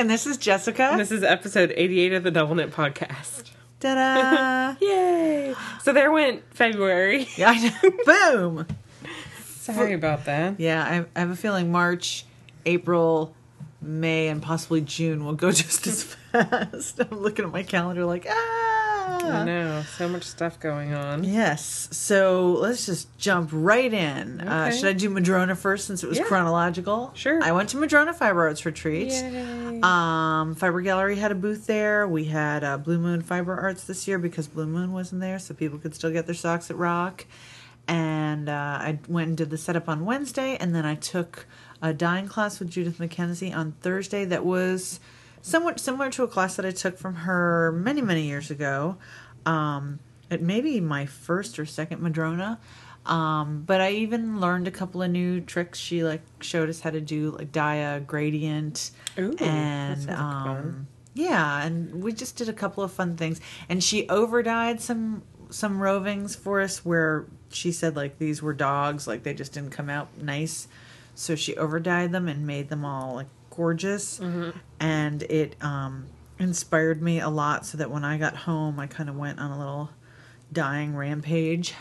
and this is Jessica. And this is episode 88 of the Double Knit Podcast. Ta-da! Yay! So there went February. Yeah, I know. Boom! Sorry about that. Yeah, I have a feeling March, April, May, and possibly June will go just as fast. I'm looking at my calendar like, I know. So much stuff going on. Yes. So let's just jump right in. Okay. Should I do Madrona first since it was chronological? Sure. I went to Madrona Fiber Arts Retreat. Yay. Fiber Gallery had a booth there. We had Blue Moon Fiber Arts this year because Blue Moon wasn't there, so people could still get their socks at Rock. And I went and did the setup on Wednesday, and then I took a dyeing class with Judith McKenzie on Thursday that was somewhat similar to a class that I took from her many, many years ago. It may be my first or second Madrona. But I even learned a couple of new tricks. She showed us how to do dye a gradient. Ooh, and that sounds like fun. yeah, and we just did a couple of fun things. And she overdyed some rovings for us where she said these were dogs, they just didn't come out nice. So she overdyed them and made them all gorgeous. Mm-hmm. And it inspired me a lot so that when I got home I kind of went on a little dyeing rampage.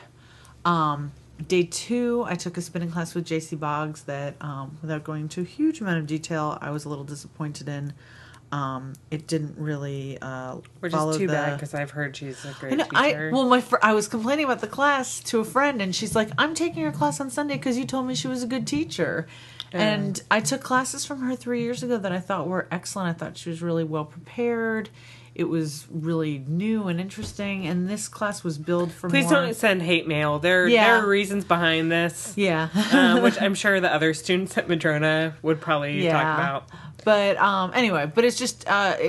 Day 2 I took a spinning class with JC Boggs that without going into a huge amount of detail I was a little disappointed in. It didn't really which follow is too bad because I've heard she's a great teacher. I was complaining about the class to a friend and she's like, I'm taking her class on Sunday because you told me she was a good teacher. And I took classes from her 3 years ago that I thought were excellent. I thought she was really well prepared. It was really new and interesting, and this class was billed for Please don't send hate mail. There are reasons behind this. Yeah. Which I'm sure the other students at Madrona would probably talk about. But anyway, but it's just,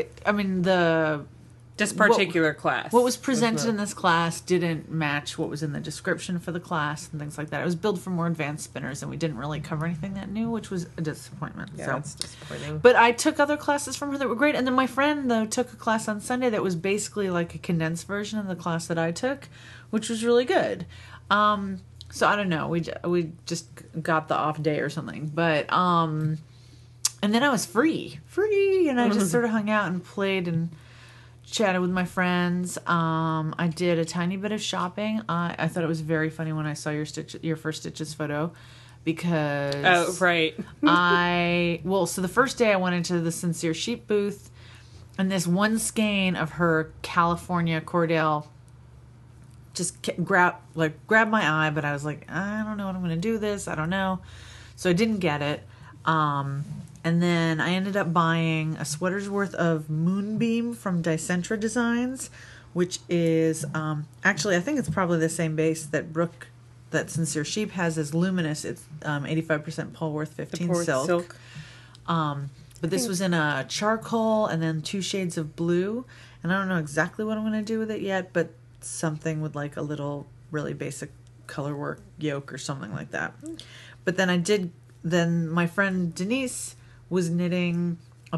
this particular class. What was presented in this class didn't match what was in the description for the class and things like that. It was billed for more advanced spinners, and we didn't really cover anything that new, which was a disappointment. Yeah, that's disappointing. But I took other classes from her that were great, and then my friend, though, took a class on Sunday that was basically like a condensed version of the class that I took, which was really good. So I don't know. We just got the off day or something. But, and then I was free, and I just sort of hung out and played and chatted with my friends. I did a tiny bit of shopping. I thought it was very funny when I saw your first Stitches photo because... Oh, right. So the first day I went into the Sincere Sheep booth and this one skein of her California Cordell just grabbed my eye, but I was like, I don't know what I'm going to do with this. I don't know. So I didn't get it. And then I ended up buying a sweater's worth of Moonbeam from Dicentra Designs, which is actually I think it's probably the same base that Sincere Sheep has as Luminous. It's 85% Polworth, 15 silk. But this was in a charcoal and then 2 shades of blue, and I don't know exactly what I'm going to do with it yet, but something with a little really basic color work yoke or something like that. But then my friend Denise was knitting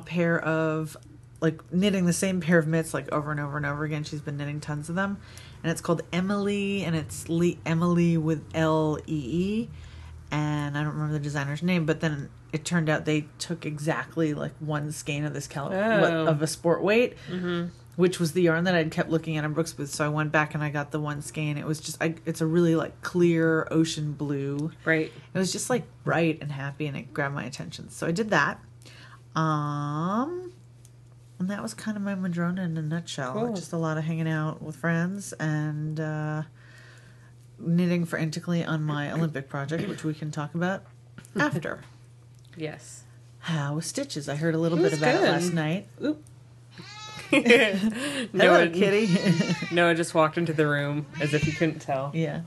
knitting the same pair of mitts over and over and over again. She's been knitting tons of them, and it's called Emily, and it's Emily with Lee, and I don't remember the designer's name, but then it turned out they took exactly one skein of this of a sport weight, which was the yarn that I'd kept looking at in Brooks Booth. So I went back and I got the one skein. It was just it's a really clear ocean blue. Right. It was just bright and happy, and it grabbed my attention. So I did that. And that was kind of my Madrona in a nutshell. Cool. Just a lot of hanging out with friends and knitting frantically on my Olympic project, which we can talk about after. Yes. How was Stitches? I heard a little bit about it last night. Oop. Hello, kitty. Noah just walked into the room as if he couldn't tell. Yeah.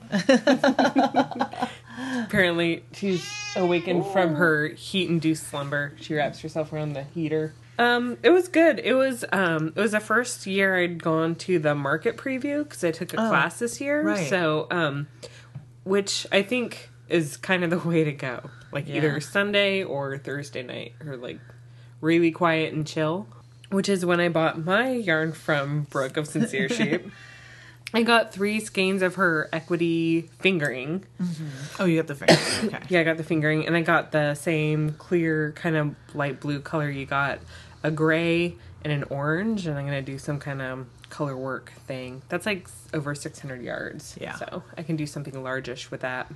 Apparently, she's awakened from her heat-induced slumber. She wraps herself around the heater. It was good. It was the first year I'd gone to the market preview because I took a class this year. Right. So, which I think is kind of the way to go. Either Sunday or Thursday night, or really quiet and chill. Which is when I bought my yarn from Brooke of Sincere Sheep. I got 3 skeins of her Equity fingering. Mm-hmm. Oh, you got the fingering. Okay. Yeah, I got the fingering, and I got the same clear kind of light blue color you got a gray and an orange, and I'm going to do some kind of color work thing. That's like over 600 yards. Yeah. So I can do something largish with that.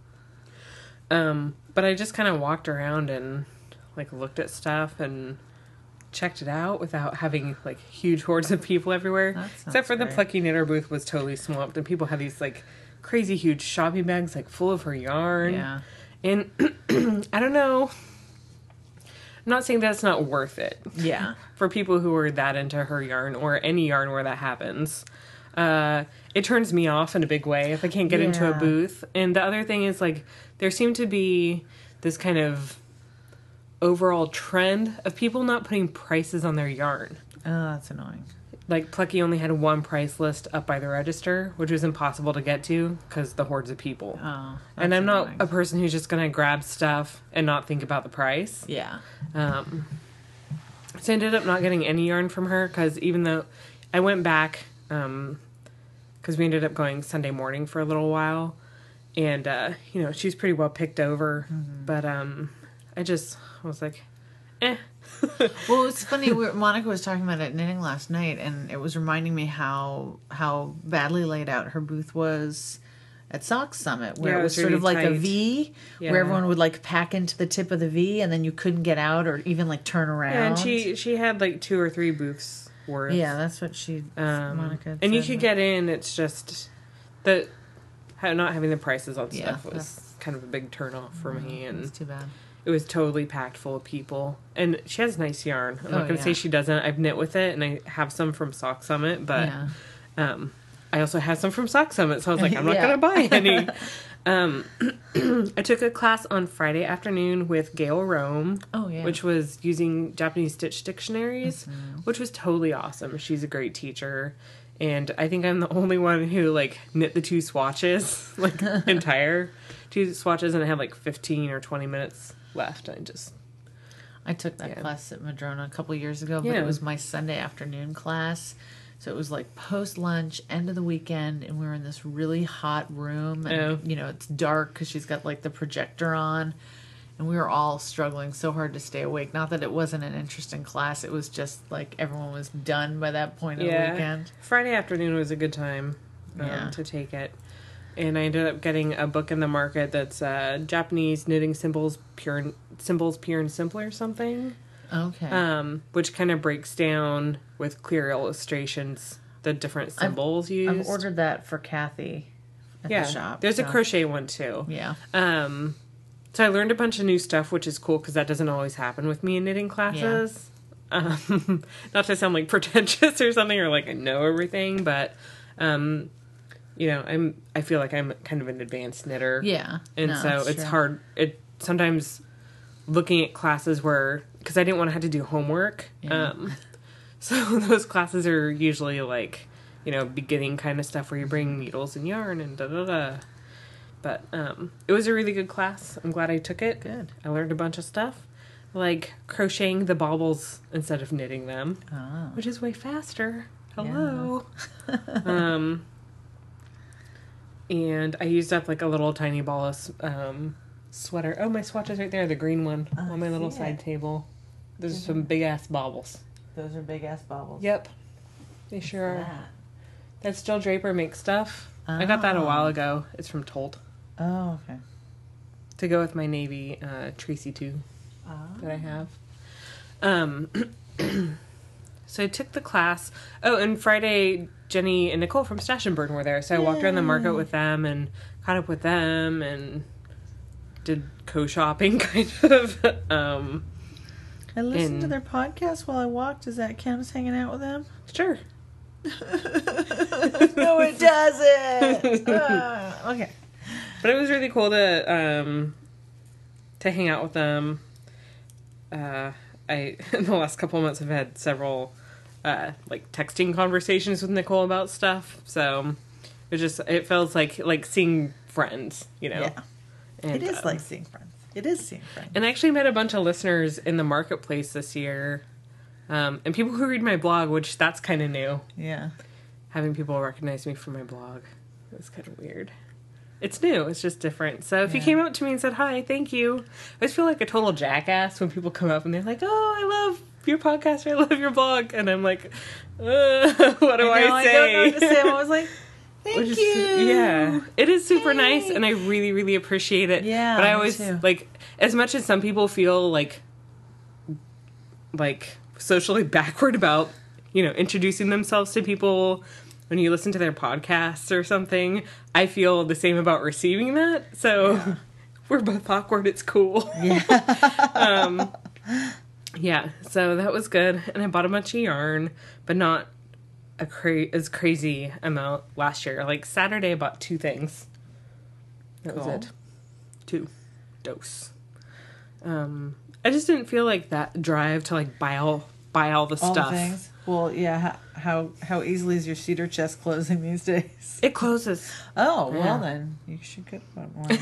But I just kind of walked around and like looked at stuff and checked it out without having like huge hordes of people everywhere. Except for the Plucky Knitter booth was totally swamped, and people had these like crazy huge shopping bags like full of her yarn. Yeah. And I don't know. I'm not saying that's not worth it. Yeah. For people who are that into her yarn or any yarn where that happens. It turns me off in a big way if I can't get into a booth. And the other thing is, like, there seemed to be this kind of overall trend of people not putting prices on their yarn. Oh, that's annoying. Like, Plucky only had one price list up by the register, which was impossible to get to because the hordes of people. Oh, and I'm annoying. not a person who's just going to grab stuff and not think about the price. Yeah. So I ended up not getting any yarn from her because even though I went back, because we ended up going Sunday morning for a little while, and, you know, she's pretty well picked over, but I was like, eh. Well, it's funny. Monica was talking about it knitting last night, and it was reminding me how badly laid out her booth was at Sock Summit, where it was sort of like a V, where everyone would like pack into the tip of the V, and then you couldn't get out or even like turn around. Yeah, and she had like 2 or 3 booths worth. Yeah, that's what Monica. And you could get in. It's just not having the prices on stuff was kind of a big turn off for me, and it's too bad. It was totally packed full of people. And she has nice yarn. I'm not going to say she doesn't. I've knit with it, and I have some from Sock Summit, but I also have some from Sock Summit, so I was like, I'm not going to buy any. I took a class on Friday afternoon with Gail Rome, which was using Japanese stitch dictionaries, which was totally awesome. She's a great teacher. And I think I'm the only one who, like, knit the 2 swatches, like, entire 2 swatches, and I had, like, 15 or 20 minutes left. I took that class at Madrona a couple years ago, but it was my Sunday afternoon class. So it was like post-lunch, end of the weekend, and we were in this really hot room. And, you know, it's dark because she's got, like, the projector on. And we were all struggling so hard to stay awake. Not that it wasn't an interesting class. It was just, like, everyone was done by that point of the weekend. Friday afternoon was a good time to take it. And I ended up getting a book in the market that's Japanese Knitting Symbols Pure and Simple or something. Okay. Which kind of breaks down with clear illustrations the different symbols used. I've ordered that for Kathy at the shop. There's a crochet one too. Yeah. So I learned a bunch of new stuff, which is cool because that doesn't always happen with me in knitting classes. Yeah. Not to sound like pretentious or something, or like I know everything, but you know, I feel like I'm kind of an advanced knitter. Yeah. And so it's hard. Sometimes looking at classes because I didn't want to have to do homework. Yeah. So those classes are usually like, you know, beginning kind of stuff where you bring needles and yarn and da-da-da. But it was a really good class. I'm glad I took it. Good. I learned a bunch of stuff. Like crocheting the baubles instead of knitting them. Oh. Which is way faster. Hello. Yeah. And I used up like a little tiny ball of sweater. Oh, my swatch is right there. The green one on my little side table. Those are some big-ass baubles. Those are big-ass baubles. Yep. They sure are. That's Jill Draper makes stuff. I got that a while ago. It's from Tolt. Oh, okay. To go with my navy Tracy 2 that I have. So I took the class. Oh, and Friday, Jenny and Nicole from Stash and Burn were there. So I walked around the market with them and caught up with them and did co-shopping, kind of. I listened to their podcast while I walked. Does that count as hanging out with them? Sure. No, it doesn't. Okay. But it was really cool to hang out with them. I in the last couple of months have had several like texting conversations with Nicole about stuff. So it feels like seeing friends, you know. Yeah. And, it is like seeing friends. It is seeing friends. And I actually met a bunch of listeners in the marketplace this year. And people who read my blog, which that's kind of new. Yeah. Having people recognize me from my blog. It was kind of weird. It's new. It's just different. So if you came up to me and said, hi, thank you. I always feel like a total jackass when people come up and they're like, oh, I love your podcast. I love your blog. And I'm like, what do I say? I don't know what to say. I was like, thank you. Yeah. It is super nice, and I really, really appreciate it. Yeah, but I me always, too. like, as much as some people feel like socially backward about, introducing themselves to people when you listen to their podcasts or something, I feel the same about receiving that. So we're both awkward. It's cool. Yeah. Yeah, so that was good. And I bought a bunch of yarn, but not as crazy amount last year. Like Saturday I bought 2 things. That was it. 2 dose. I just didn't feel like that drive to like buy all the stuff. The things. Well, yeah. How easily is your cedar chest closing these days? It closes. Oh, well Yeah. then you should get one more.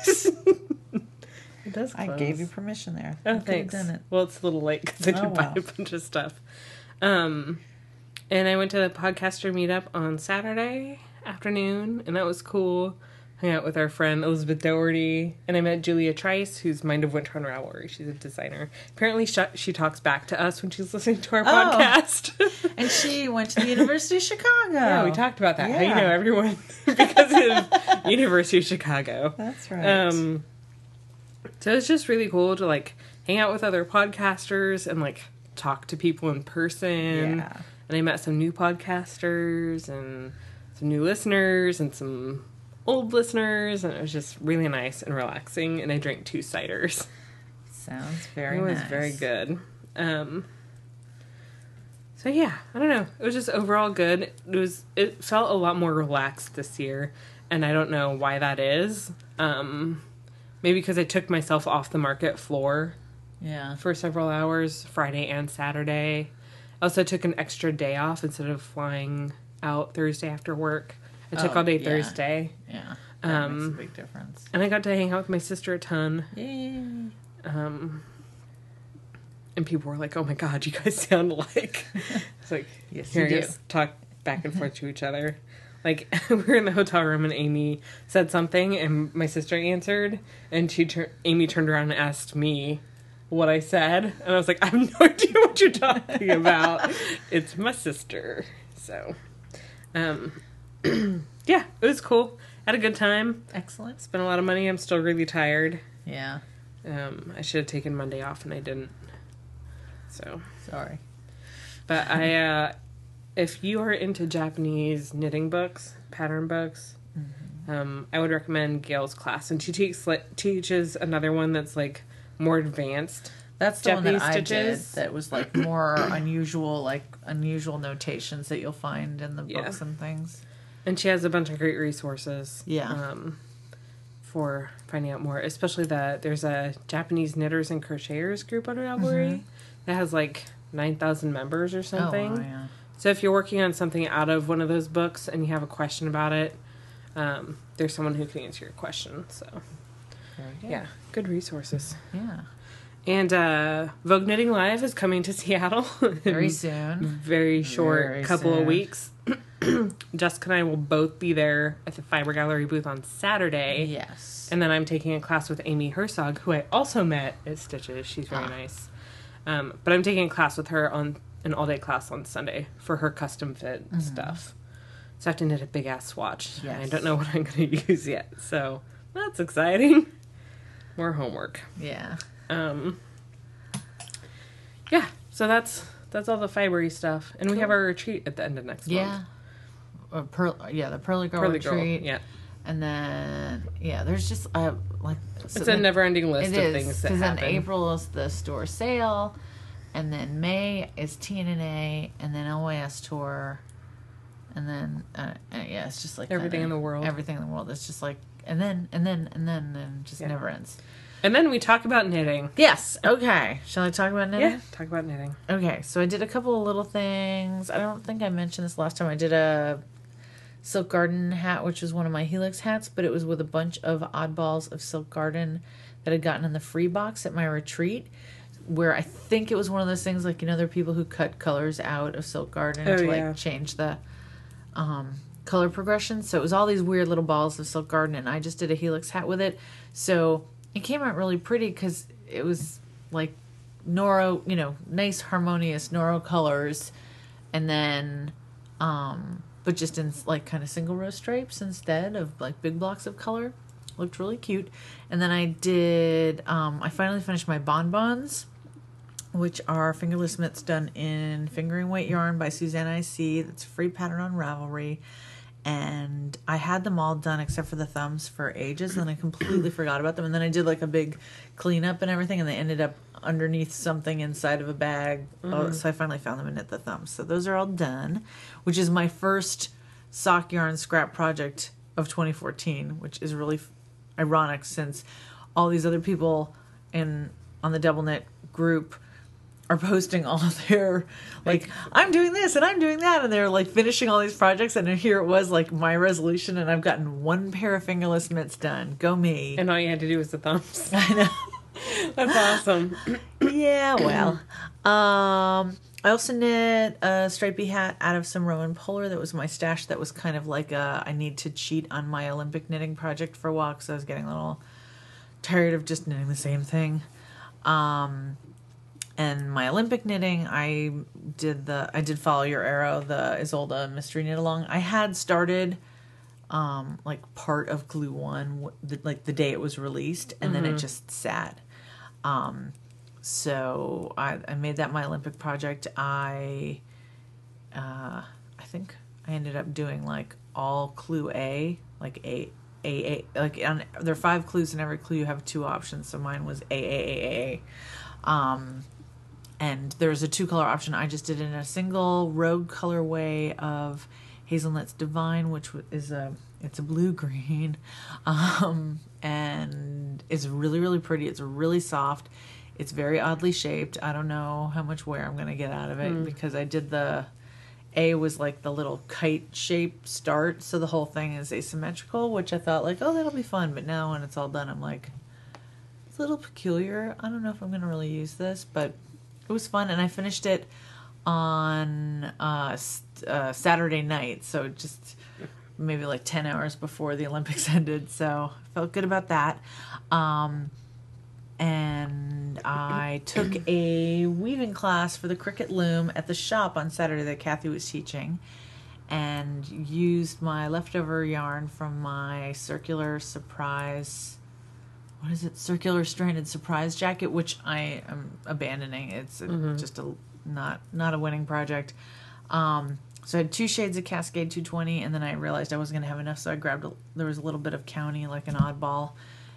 It does close. I gave you permission there. Oh, You could have thanks. done it. Well, it's a little late because I did buy a bunch of stuff. And I went to the podcaster meetup on Saturday afternoon, and that was cool. Hung out with our friend Elizabeth Doherty, and I met Julia Trice, who's Mind of Winter Unravelry. She's a designer. Apparently, she talks back to us when she's listening to our podcast. And she went to the University of Chicago. Yeah, we talked about that. How you Yeah. know everyone because of University of Chicago. That's right. So it's just really cool to like hang out with other podcasters and like talk to people in person. Yeah. And I met some new podcasters and some new listeners and some old listeners, and it was just really nice and relaxing. And I drank 2 ciders. Sounds very It was nice. very good. So yeah, I don't know. It was just overall good. It felt a lot more relaxed this year, and I don't know why that is. Maybe because I took myself off the market floor Yeah. for several hours, Friday and Saturday. I also took an extra day off instead of flying out Thursday after work. I took all day yeah. Thursday. Yeah. That makes a big difference. And I got to hang out with my sister a ton. Yay. And people were like, "Oh my God, you guys sound alike." It's like, Yes, here you do. just talk back and forth to each other. Like we were in the hotel room and Amy said something and my sister answered, and Amy turned around and asked me what I said, and I was like, "I have no idea what you're talking about." It's my sister. So, yeah, it was cool. Had a good time. Excellent. Spent a lot of money. I'm still really tired. Yeah. I should have taken Monday off and I didn't. So, Sorry. but if you are into Japanese knitting books, pattern books, I would recommend Gail's class. And she teaches another one that's like more advanced. That's the one that Japanese I stitches. did that was like more unusual notations that you'll find in the books and things. And she has a bunch of great resources. Yeah. For finding out more, especially that there's a Japanese knitters and crocheters group on Ravelry that has like 9,000 members or something. Oh, yeah. So if you're working on something out of one of those books and you have a question about it, there's someone who can answer your question. So Very good. yeah, good resources. Yeah. And Vogue Knitting Live is coming to Seattle Very in soon. very short Very couple soon. of weeks. Jessica and I will both be there at the Fiber Gallery booth on Saturday. Yes. And then I'm taking a class with Amy Herzog, who I also met at Stitches. She's very nice. But I'm taking a class with her on an all-day class on Sunday for her custom fit stuff. So I have to knit a big-ass swatch. Yes. I don't know what I'm going to use yet. So that's exciting. More homework. Yeah. Yeah, so that's all the fibery stuff. And we have our retreat at the end of next month. Yeah. The Pearly Girl Pearly Girl, retreat. yeah. And then, there's just It's a never-ending list of things that because happen. then April is the store sale, and then May is TNNA, and then LYS tour, and then it's just like Everything in the world. Everything in the world. It's just like and then it just never ends. And then we talk about knitting. Yes. Okay. Shall I talk about knitting? Yeah, talk about knitting. Okay. So I did a couple of little things. I don't think I mentioned this last time. I did a Silk Garden hat, which was one of my Helix hats, but it was with a bunch of oddballs of Silk Garden that I'd gotten in the free box at my retreat, where I think it was one of those things like, there are people who cut colors out of Silk Garden to change the color progression. So it was all these weird little balls of Silk Garden, and I just did a Helix hat with it. So it came out really pretty because it was like Noro, nice harmonious Noro colors, and then but just in like kind of single row stripes instead of like big blocks of color. Looked really cute. And then I finally finished my bonbons, which are fingerless mitts done in fingering weight yarn by Susanna IC. That's a free pattern on Ravelry. And I had them all done except for the thumbs for ages, and I completely forgot about them. And then I did like a big cleanup and everything, and they ended up underneath something inside of a bag. So I finally found them and knit the thumbs. So those are all done, which is my first sock yarn scrap project of 2014, which is really ironic since all these other people on the Double Knit group are posting all their like I'm doing this and I'm doing that, and they're like finishing all these projects, and here it was like my resolution, and I've gotten one pair of fingerless mitts done. Go me. And all you had to do was the thumbs. I know. That's awesome. Yeah, well. I also knit a stripy hat out of some Rowan Polar that was my stash. That was kind of like I need to cheat on my Olympic knitting project for a while because I was getting a little tired of just knitting the same thing. And my Olympic knitting, I did Follow Your Arrow, the Isolde mystery knit along. I had started like part of Glue 1 like the day it was released, and then it just sat. So I made that my Olympic project. I think I ended up doing like all clue A, like A, like there are 5 clues in every clue. You have 2 options. So mine was A. And there's a 2-color option. I just did it in a single rogue colorway of Hazelnut's Divine, which is it's a blue-green, and it's really, really pretty. It's really soft. It's very oddly shaped. I don't know how much wear I'm going to get out of it because I did the A was like the little kite shape start, so the whole thing is asymmetrical, which I thought like, oh, that'll be fun. But now when it's all done, I'm like, it's a little peculiar. I don't know if I'm going to really use this, but it was fun, and I finished it on Saturday night, so just maybe like 10 hours before the Olympics ended, so I felt good about that. And I took a weaving class for the Cricut loom at the shop on Saturday that Kathy was teaching, and used my leftover yarn from my circular surprise, circular stranded surprise jacket, which I am abandoning. It's just not a winning project. So I had 2 shades of Cascade 220, and then I realized I wasn't going to have enough, so I grabbed there was a little bit of County, like an oddball,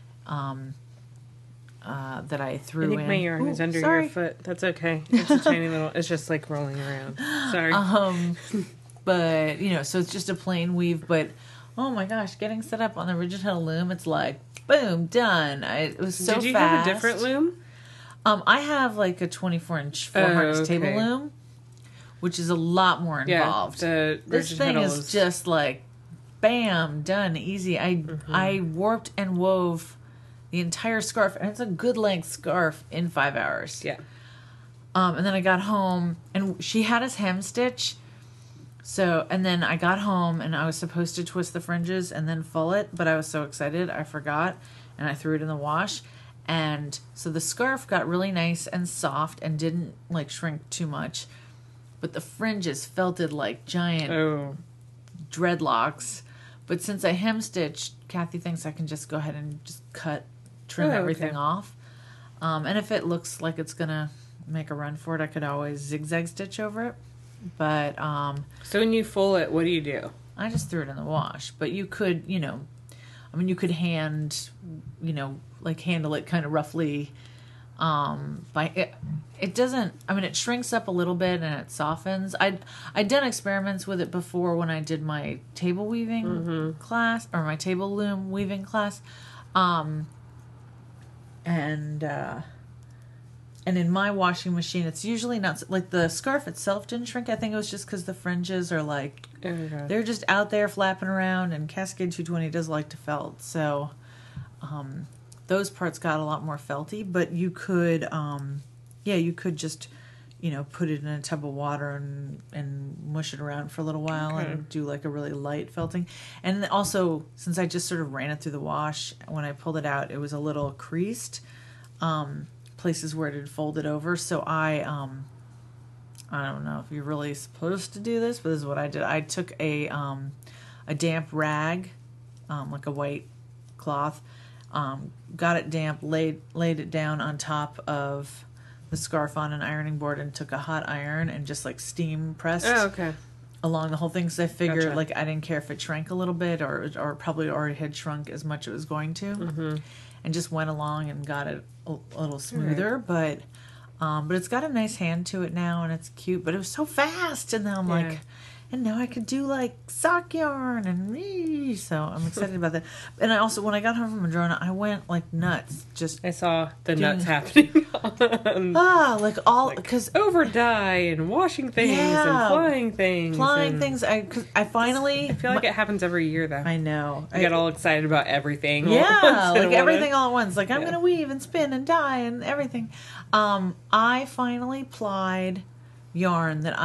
that I threw in. I think my yarn is under your foot. That's okay. It's a tiny little, it's just like rolling around. Sorry. But, so it's just a plain weave, but oh my gosh, getting set up on the Rigid Hill loom, it's like, boom, done. It was so fast. Did you have a different loom? I have like a 24-inch 400 table loom, which is a lot more involved. Yeah, this thing is just like, bam, done, easy. I warped and wove the entire scarf, and it's a good length scarf, in 5 hours. Yeah. And then I got home, and she had us hem stitch. So, and then I got home, and I was supposed to twist the fringes and then full it, but I was so excited, I forgot, and I threw it in the wash. And so the scarf got really nice and soft and didn't like shrink too much, but the fringes felted like giant dreadlocks. But since I hem stitched, Kathy thinks I can just go ahead and just trim everything off. And if it looks like it's gonna make a run for it, I could always zigzag stitch over it. But so when you full it, what do you do? I just threw it in the wash. But you could, you could handle it kind of roughly. It doesn't. It shrinks up a little bit and it softens. I'd done experiments with it before when I did my table weaving class, or my table loom weaving class, and in my washing machine, it's usually not like the scarf itself didn't shrink. I think it was just because the fringes are like they're just out there flapping around, and Cascade 220 does like to felt, so those parts got a lot more felty. But you could, you could just, put it in a tub of water and mush it around for a little while and do like a really light felting. And also, since I just sort of ran it through the wash, when I pulled it out, it was a little creased. places where it had folded over. So I don't know if you're really supposed to do this, but this is what I did. I took a damp rag, like a white cloth, got it damp, laid it down on top of the scarf on an ironing board, and took a hot iron and just like steam pressed along the whole thing. So I figured like I didn't care if it shrank a little bit or probably already had shrunk as much as it was going to, and just went along and got it a little smoother. But it's got a nice hand to it now, and it's cute. But it was so fast, and now I'm like. And now I could do like sock yarn and so I'm excited about that. And I also, when I got home from Madrona, I went like nuts. I saw the nuts happening. Because over dye and washing things and flying things. I finally. I feel like it happens every year though. I know. I get all excited about everything. Yeah, like everything all at once. Like I'm gonna weave and spin and dye and everything. I finally plied yarn that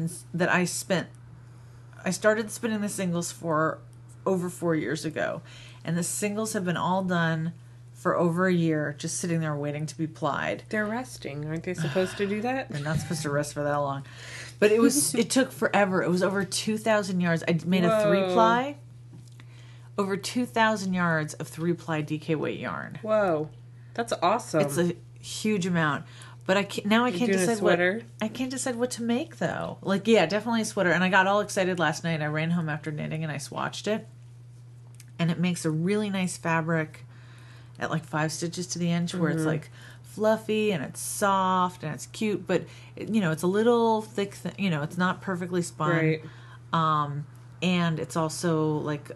I started spinning the singles for over 4 years ago, and the singles have been all done for over a year, just sitting there waiting to be plied. They're resting. Aren't they supposed to do that? They're not supposed to rest for that long. But it took forever. It was over 2,000 yards. I made a 3-ply. Over 2,000 yards of 3-ply DK weight yarn. Whoa. That's awesome. It's a huge amount. But I can't decide what to make though. Like, yeah, definitely a sweater. And I got all excited last night. I ran home after knitting and I swatched it. And it makes a really nice fabric at like 5 stitches to the inch, where it's like fluffy and it's soft and it's cute, but it's a little thick. It's not perfectly spun. Right. And it's also like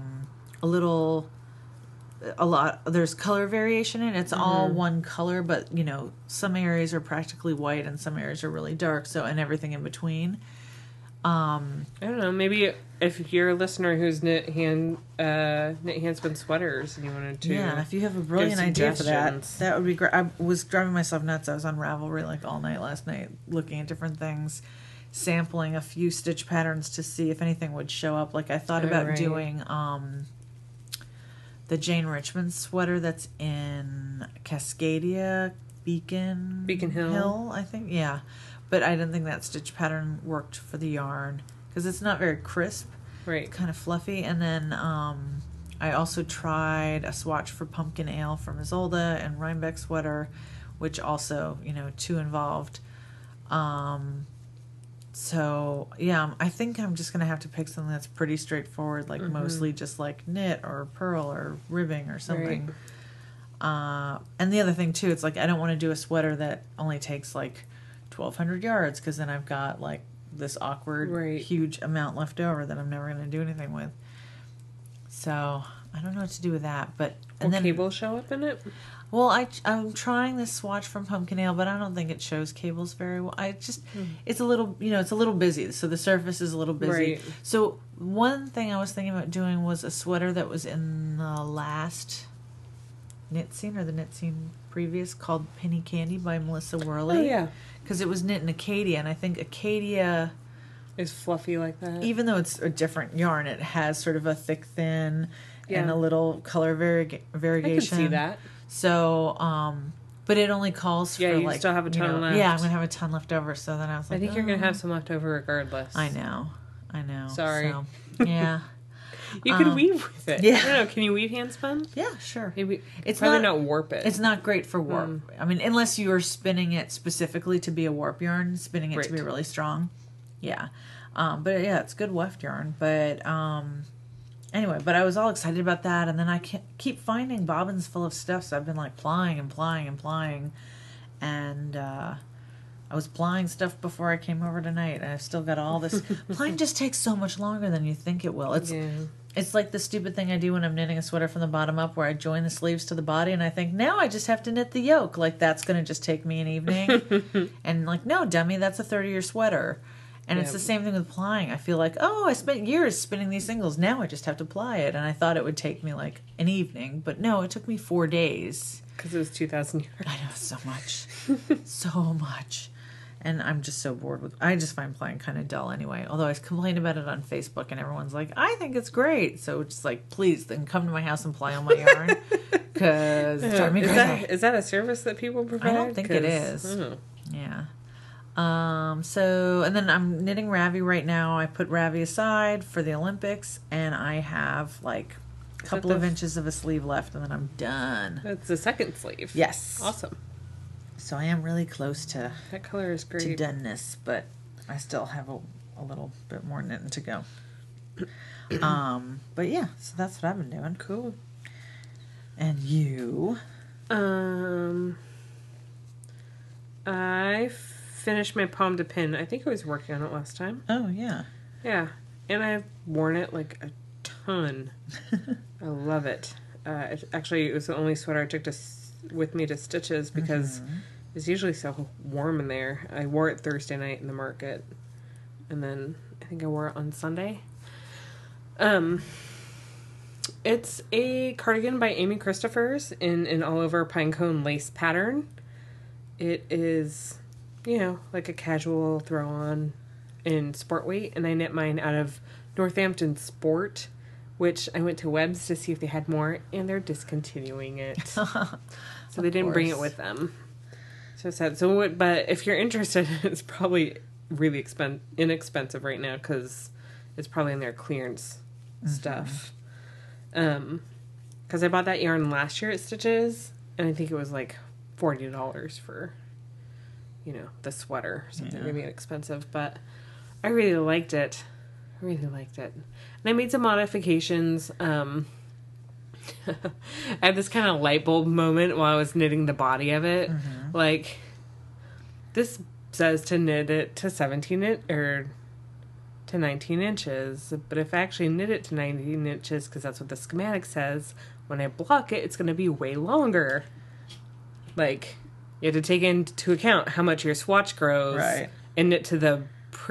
there's color variation in it. It's all one color, but some areas are practically white and some areas are really dark, and everything in between. I don't know, maybe if you're a listener who's knit hand spin sweaters and you wanted to, if you have a brilliant idea for that would be great. I was driving myself nuts. I was on Ravelry like all night last night looking at different things, sampling a few stitch patterns to see if anything would show up. Like I thought about doing the Jane Richmond sweater that's in Cascadia, Beacon Hill, I think. Yeah. But I didn't think that stitch pattern worked for the yarn because it's not very crisp. Right. Kind of fluffy. And then I also tried a swatch for Pumpkin Ale from Isolde and Rhinebeck sweater, which also, too involved. So, yeah, I think I'm just going to have to pick something that's pretty straightforward, like mostly just like knit or purl or ribbing or something. Right. And the other thing, too, it's like I don't want to do a sweater that only takes like 1,200 yards, because then I've got like this awkward, huge amount left over that I'm never going to do anything with. So, I don't know what to do with that. But will cables show up in it? Well, I'm trying this swatch from Pumpkin Ale, but I don't think it shows cables very well. It's a little, it's a little busy, so the surface is a little busy. Right. So one thing I was thinking about doing was a sweater that was in the last knit scene, or the knit scene previous, called Penny Candy by Melissa Worley. Oh, yeah. Because it was knit in Acadia, and I think Acadia is fluffy like that. Even though it's a different yarn, it has sort of a thick, thin, and a little color variegation. I can see that. So, but it only calls for you still have a ton left. Yeah, I'm going to have a ton left over. So then I was like, I think you're going to have some left over regardless. I know. Sorry. So, yeah. You can weave with it. Yeah. I don't know. Can you weave hand spun? Yeah, sure. Maybe it's probably not warp it. It's not great for warp. I mean, unless you are spinning it specifically to be a warp yarn, spinning it to be really strong. Yeah. But yeah, it's good weft yarn. But anyway, but I was all excited about that, and then I keep finding bobbins full of stuff, so I've been like plying, and I was plying stuff before I came over tonight, and I've still got all this. Plying just takes so much longer than you think it will. It's like the stupid thing I do when I'm knitting a sweater from the bottom up, where I join the sleeves to the body, and I think, now I just have to knit the yoke. Like, that's going to just take me an evening. And like, no, dummy, that's a 30-year sweater. And it's the same thing with plying. I feel like, I spent years spinning these singles. Now I just have to ply it. And I thought it would take me like an evening. But no, it took me 4 days. Because it was 2,000 yards. I know, so much. So much. And I'm just so bored I just find plying kind of dull anyway. Although I complained about it on Facebook and everyone's like, I think it's great. So it's like, please, then come to my house and ply on my yarn. because it's driving me crazy. Is that a service that people provide? I don't think it is. Yeah. So, and then I'm knitting Ravi right now. I put Ravi aside for the Olympics, and I have like a couple of inches of a sleeve left, and then I'm done. That's the second sleeve. Yes. Awesome. So I am really close to that color is great. To doneness, but I still have a little bit more knitting to go. But yeah, so that's what I've been doing. Cool. And you? I finished my pomme de pin. I think I was working on it last time. Oh, yeah. Yeah. And I've worn it like a ton. I love it. It was the only sweater I took with me to Stitches because it's usually so warm in there. I wore it Thursday night in the market. And then I think I wore it on Sunday. It's a cardigan by Amy Christophers in an all-over pinecone lace pattern. It is, like a casual throw-on in sport weight, and I knit mine out of Northampton Sport, which I went to Webb's to see if they had more, and they're discontinuing it. So they didn't bring it with them. So sad. But if you're interested, it's probably really inexpensive right now because it's probably in their clearance stuff. Because I bought that yarn last year at Stitches, and I think it was like $40 for, the sweater. Something really inexpensive, but I really liked it. And I made some modifications. I had this kind of light bulb moment while I was knitting the body of it. Like, this says to knit it to 19 inches, but if I actually knit it to 19 inches, because that's what the schematic says, when I block it, it's going to be way longer. Like, you have to take into account how much your swatch grows, right, and knit to the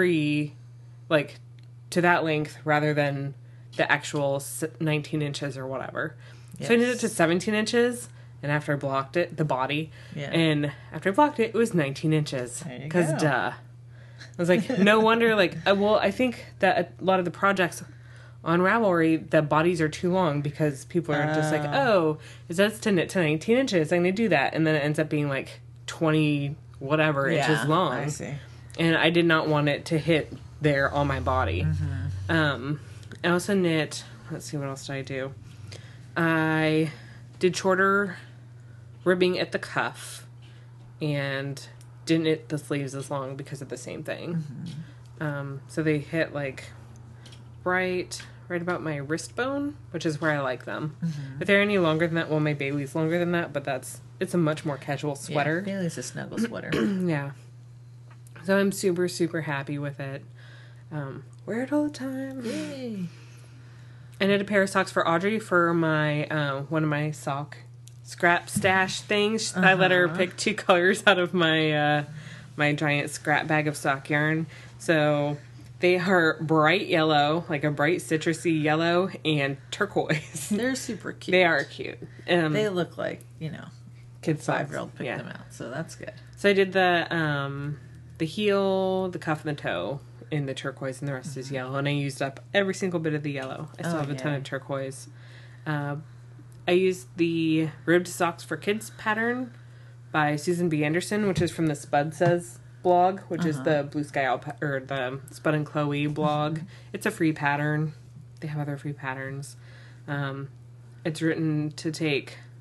to that length rather than the actual 19 inches or whatever. Yes. So I knit it to 17 inches, and after I blocked it, the body, and after I blocked it, it was 19 inches. Because duh. I was like, no wonder, I think that a lot of the projects on Ravelry, the bodies are too long because people are just like, oh, it says to knit to 19 inches, I'm going to do that. And then it ends up being like 20 whatever inches long. I see. And I did not want it to hit there on my body. I also knit, let's see, what else did I do? I did shorter ribbing at the cuff and didn't knit the sleeves as long because of the same thing. So they hit right about my wrist bone, which is where I like them. If they're any longer than that, well, my Bailey's longer than that, but it's a much more casual sweater. Yeah, Bailey's a snuggle sweater. Yeah. So I'm super, super happy with it. Wear it all the time. Yay. I knit a pair of socks for Audrey for my one of my sock scrap stash things. I let her pick 2 colors out of my my giant scrap bag of sock yarn. So they are bright yellow, like a bright citrusy yellow, and turquoise. They're super cute. They are cute. They look like, kids' 5-year-old picked them out, so that's good. So I did the heel, the cuff, and the toe in the turquoise, and the rest is yellow. And I used up every single bit of the yellow. I still have a ton of turquoise. I used the Ribbed Socks for Kids pattern by Susan B. Anderson, which is from the Spud Says blog, which is the Blue Sky or the Spud and Chloe blog. It's a free pattern. They have other free patterns. It's written to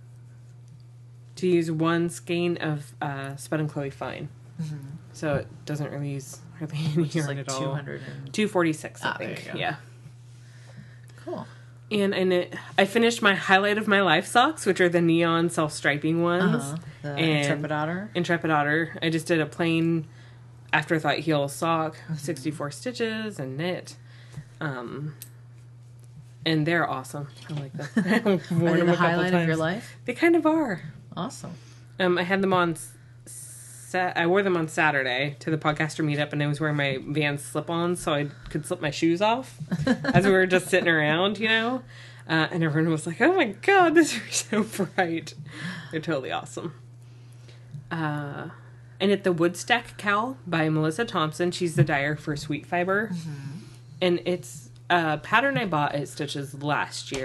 use 1 skein of Spud and Chloe Fine. So it doesn't really use hardly any yarn at all. 246, I think. Yeah. Cool. And I finished my highlight of my life socks, which are the neon self-striping ones. The Intrepid Otter. Intrepid Otter. I just did a plain afterthought heel sock, 64 stitches, and knit. And they're awesome. I like them. I've worn them the highlight of your life? They kind of are. Awesome. I had them on. I wore them on Saturday to the podcaster meetup, and I was wearing my Vans slip-ons so I could slip my shoes off as we were just sitting around, and everyone was like, "Oh my god, these are so bright!" They're totally awesome. And at the Woodstack Cowl by Melissa Thompson, she's the dyer for Sweet Fiber, and it's a pattern I bought at Stitches last year.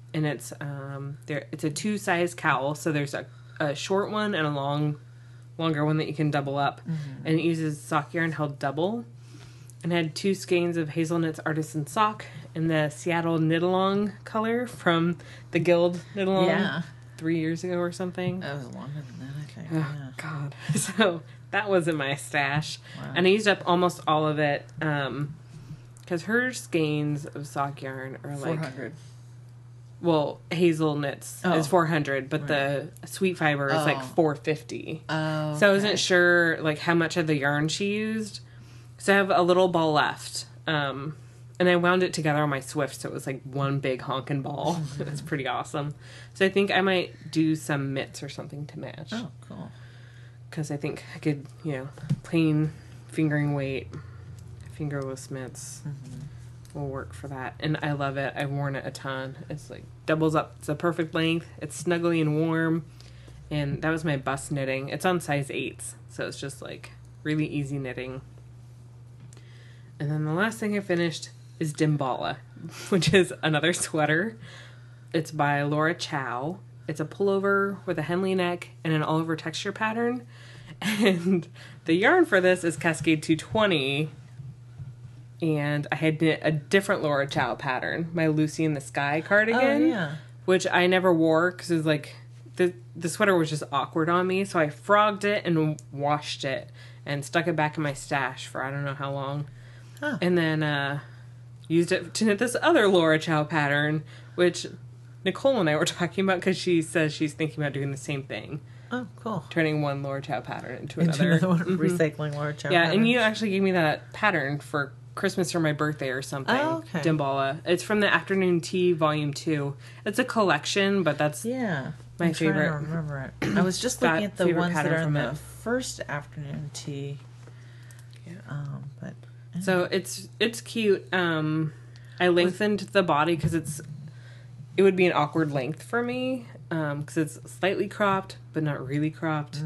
and it's it's a 2-size cowl. So there's a short one and a longer one that you can double up, and it uses sock yarn held double. And I had 2 skeins of Hazelnuts Artisan Sock in the Seattle Knit-Along color from the Guild Knit-Along 3 years ago or something. That was longer than that, I think. Oh, God. So that was in my stash. Wow. And I used up almost all of it because her skeins of sock yarn are like... 400. Well, Hazel Knits is 400, but the Sweet Fiber is like 450. Oh, So I wasn't sure like how much of the yarn she used. So I have a little ball left. And I wound it together on my Swift, so it was like one big honkin' ball. It's pretty awesome. So I think I might do some mitts or something to match. Oh, cool. Because I think I could, plain fingering weight, fingerless mitts will work for that. And I love it. I've worn it a ton. It's like doubles up. It's a perfect length. It's snuggly and warm. And that was my bust knitting. It's on size 8s, so it's just like really easy knitting. And then the last thing I finished is Dimbala, which is another sweater. It's by Laura Chow. It's a pullover with a Henley neck and an all-over texture pattern. And the yarn for this is Cascade 220. And I had knit a different Laura Chow pattern, my Lucy in the Sky cardigan, which I never wore because it was like, the sweater was just awkward on me. So I frogged it and washed it and stuck it back in my stash for I don't know how long. Huh. And then used it to knit this other Laura Chow pattern, which Nicole and I were talking about because she says she's thinking about doing the same thing. Oh, cool. Turning one Laura Chow pattern into another. One. Recycling Laura Chow Yeah, pattern. and you actually gave me that pattern for Christmas or my birthday or something. Oh, okay. Dimbala. It's from the Afternoon Tea Volume 2. It's a collection, but that's my favorite. I remember it. I was just looking at the ones that are in from the it. first Afternoon Tea. Yeah. But so it's cute. I lengthened the body because it would be an awkward length for me because it's slightly cropped but not really cropped.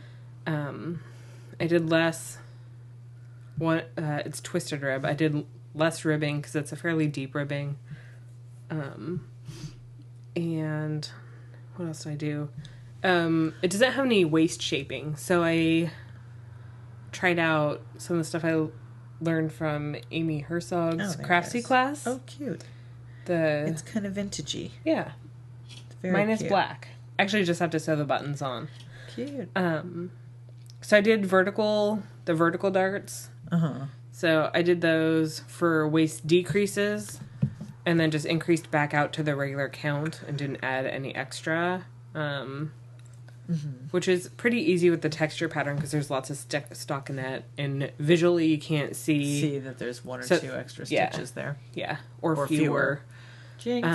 I did less. It's twisted rib. I did less ribbing because it's a fairly deep ribbing. And what else did I do? It doesn't have any waist shaping, so I tried out some of the stuff I learned from Amy Herzog's Craftsy class. Oh, cute. It's kind of vintagey. Yeah. Very Mine cute. is black. Actually, just have to sew the buttons on. Cute. So I did the vertical darts. So I did those for waist decreases and then just increased back out to the regular count and didn't add any extra. Which is pretty easy with the texture pattern because there's lots of stockinette and visually you can't see that there's one or two extra stitches there. Yeah, or fewer. Jinx.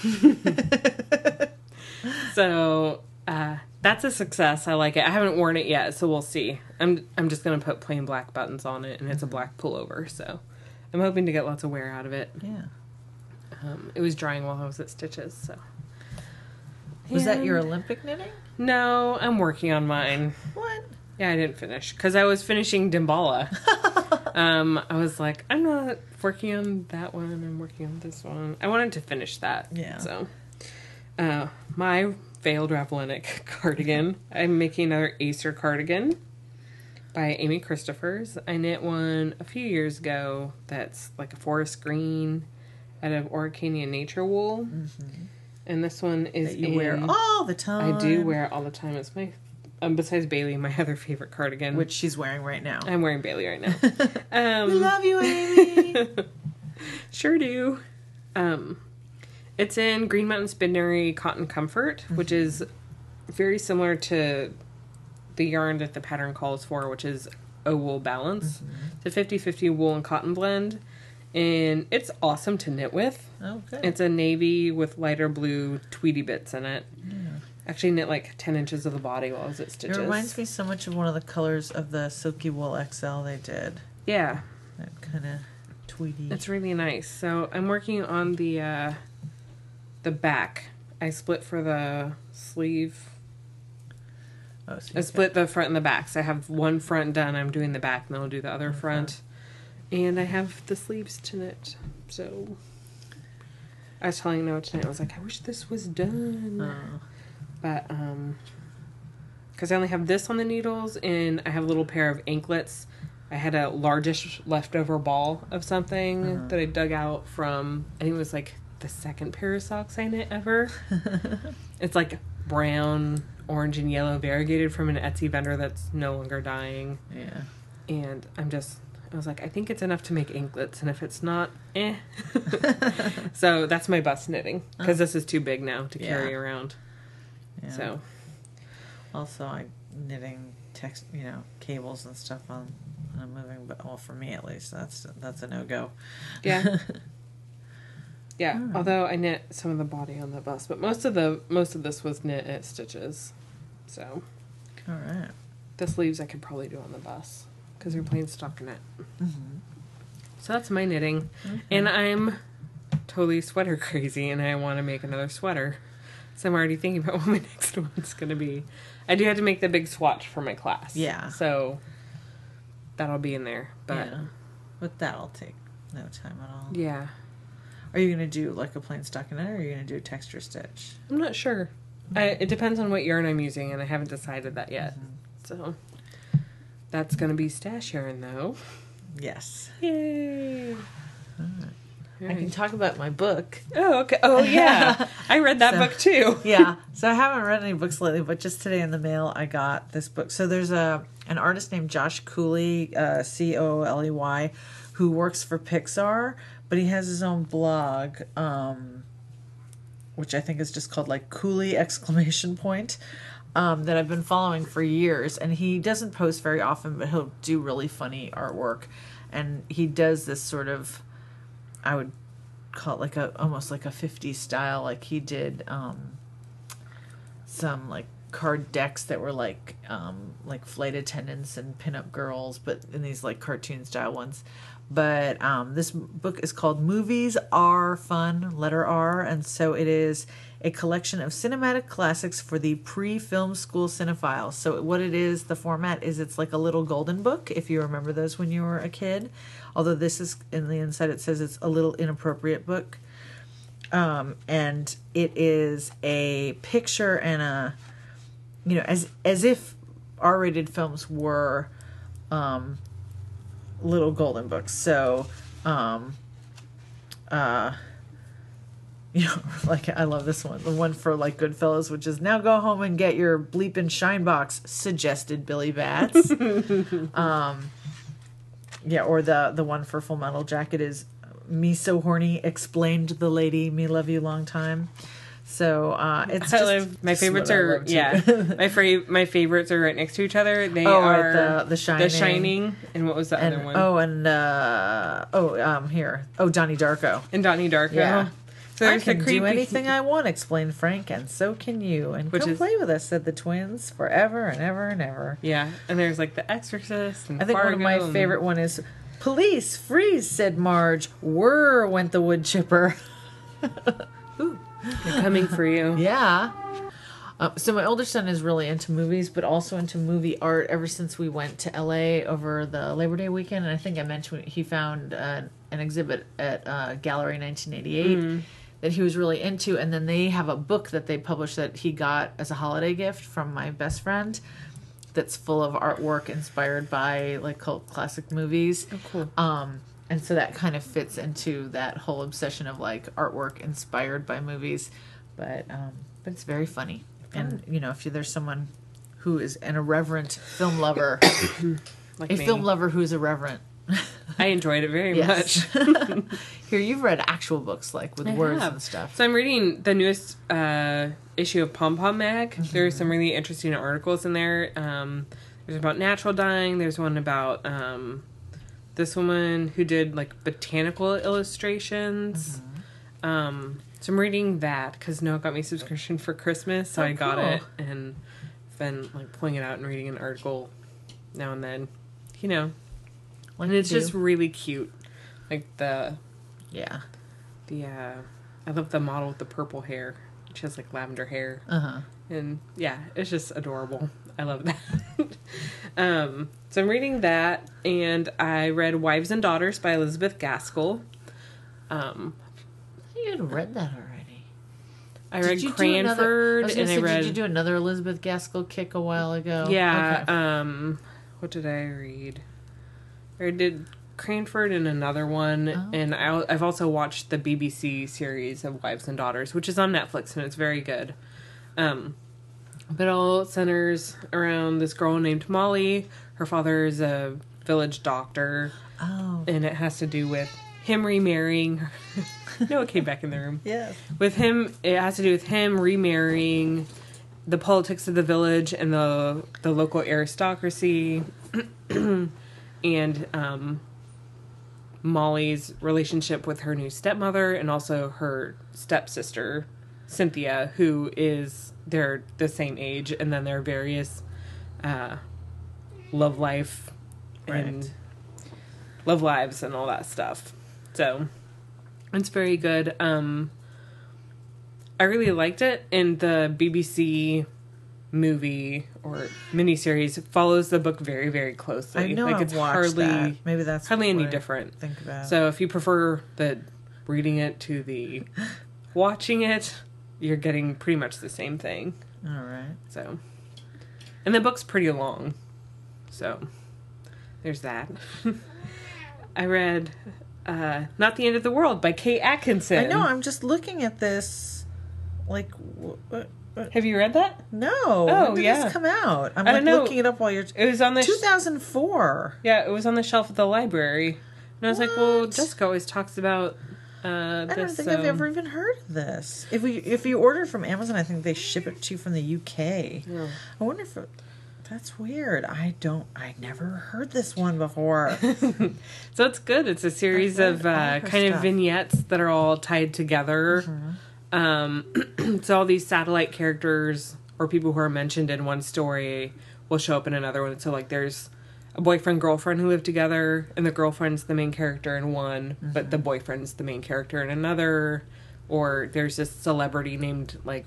So that's a success. I like it. I haven't worn it yet, so we'll see. I'm just gonna put plain black buttons on it, and it's a black pullover. So I'm hoping to get lots of wear out of it. Yeah. It was drying while I was at Stitches. So was that your Olympic knitting? No, I'm working on mine. What? Yeah, I didn't finish because I was finishing Dimbala. I was like, I'm not working on that one. I'm working on this one. I wanted to finish that. Yeah. So, my Veiled Ravlinic cardigan. I'm making another Acer cardigan by Amy Christophers. I knit one a few years ago that's like a forest green out of Oricania Nature Wool. And this one is that you wear all the time. I do wear it all the time. It's my, besides Bailey, my other favorite cardigan. Which she's wearing right now. I'm wearing Bailey right now. We love you, Amy. Sure do. It's in Green Mountain Spinnery Cotton Comfort, which is very similar to the yarn that the pattern calls for, which is a wool balance. It's a 50-50 wool and cotton blend. And it's awesome to knit with. Okay. It's a navy with lighter blue Tweety bits in it. Yeah. Actually knit like 10 inches of the body while I was at Stitches. It reminds me so much of one of the colors of the Silky Wool XL they did. Yeah. That kind of tweedy. It's really nice. So I'm working on the back. I split for the sleeve. Oh, so I split the front and the back. So I have one front done. I'm doing the back, and then I'll do the other front. And I have the sleeves to knit. So I was telling Noah tonight, I was like, I wish this was done. But, because I only have this on the needles, and I have a little pair of anklets. I had a largish leftover ball of something that I dug out from, I think it was like the second pair of socks I knit ever. It's like brown, orange, and yellow variegated from an Etsy vendor that's no longer dying. Yeah. And I was like, I think it's enough to make anklets, and if it's not, So that's my bust knitting, because this is too big now to carry around. Yeah. So. Also, I'm knitting cables and stuff on a moving, but well, for me at least, that's a no-go. Yeah. Yeah, although I knit some of the body on the bust, but most of this was knit at Stitches. So. All right. The sleeves I could probably do on the bust, because they're plain stockinette. So that's my knitting. And I'm totally sweater crazy, and I want to make another sweater. So I'm already thinking about what my next one's going to be. I do have to make the big swatch for my class. Yeah. So that'll be in there. But that'll take no time at all. Yeah. Are you going to do like a plain stockinette, or are you going to do a texture stitch? I'm not sure. It depends on what yarn I'm using, and I haven't decided that yet. So that's going to be stash yarn, though. Yes. Yay. I can talk about my book. Oh, okay. Oh, yeah. I read that book, too. Yeah. So I haven't read any books lately, but just today in the mail, I got this book. So there's an artist named Josh Cooley, Cooley, who works for Pixar, but he has his own blog, which I think is just called like Cooley ! That I've been following for years. And he doesn't post very often, but he'll do really funny artwork. And he does this sort of, I would call it like almost like a 50s style. Like he did some like card decks that were like flight attendants and pinup girls, but in these like cartoon style ones. But this book is called Movies Are Fun, letter R, and so it is a collection of cinematic classics for the pre-film school cinephile. So what it is, the format is it's like a little golden book, if you remember those when you were a kid. Although this is, in the inside it says it's a little inappropriate book. And it is a picture and a, as if R-rated films were little golden books. So, like I love this one. The one for like Goodfellas, which is now go home and get your bleeping shine box, suggested Billy Batts. Or the one for Full Metal Jacket is me so horny, explained the lady, me love you long time. So it's just my favorites are my favorites are right next to each other. They are the Shining, and what was the other one? Donnie Darko And Donnie Darko. Yeah. So I can do anything I want, explained Frank, and so can you. And come play with us, said the twins, forever and ever and ever. Yeah, and there's like The Exorcist and I think Fargo, one of my favorite one is Police, freeze, said Marge. Whir, went the wood chipper. Ooh, they're coming for you. Yeah. So my older son is really into movies, but also into movie art ever since we went to LA over the Labor Day weekend. And I think I mentioned he found an exhibit at Gallery 1988 that he was really into. And then they have a book that they published that he got as a holiday gift from my best friend that's full of artwork inspired by like cult classic movies. Oh, cool. And so that kind of fits into that whole obsession of like artwork inspired by movies. But it's very funny. And, if there's someone who is an irreverent film lover, like me. Film lover who's irreverent. I enjoyed it very much. Here, you've read actual books, like with words and stuff. So I'm reading the newest issue of Pom Pom Mag. There's some really interesting articles in there. There's about natural dyeing. There's one about this woman who did like botanical illustrations. So I'm reading that because Noah got me a subscription for Christmas, so I got it and been like pulling it out and reading an article now and then, and it's just really cute. Like I love the model with the purple hair. She has like lavender hair, and it's just adorable. I love that. So I'm reading that, and I read Wives and Daughters by Elizabeth Gaskell. you had read that already. I read Cranford, and I read... Did you do another Elizabeth Gaskell kick a while ago? Yeah. Okay. What did I read? I did Cranford and another one, and I've also watched the BBC series of Wives and Daughters, which is on Netflix, and it's very good. But it all centers around this girl named Molly. Her father is a village doctor, and it has to do with him remarrying her. Noah came back in the room. Yes. With him, it has to do with him remarrying, the politics of the village and the local aristocracy, and Molly's relationship with her new stepmother and also her stepsister, Cynthia, who they're the same age, and then their various love life and love lives and all that stuff. So it's very good. I really liked it, and the BBC movie or miniseries follows the book very, very closely. I know, like, it's hardly that. Maybe that's hardly any different. Think about. So if you prefer the reading it to the watching it, you're getting pretty much the same thing. All right. So, and the book's pretty long, so there's that. I read Not the End of the World by Kate Atkinson. I know, I'm just looking at this, like, have you read that? No. Oh, when did yeah. this come out? I'm I don't know. looking it up while you're... It was on the... 2004. Yeah, it was on the shelf at the library. And I was like, well, Jessica always talks about this. I don't think I've ever even heard of this. If you order from Amazon, I think they ship it to you from the UK. Yeah. I wonder if... That's weird. I never heard this one before. So it's good. It's a series of kind of vignettes that are all tied together. Mm-hmm. So all these satellite characters or people who are mentioned in one story will show up in another one. So like there's a boyfriend-girlfriend who live together, and the girlfriend's the main character in one, but the boyfriend's the main character in another. Or there's this celebrity named like...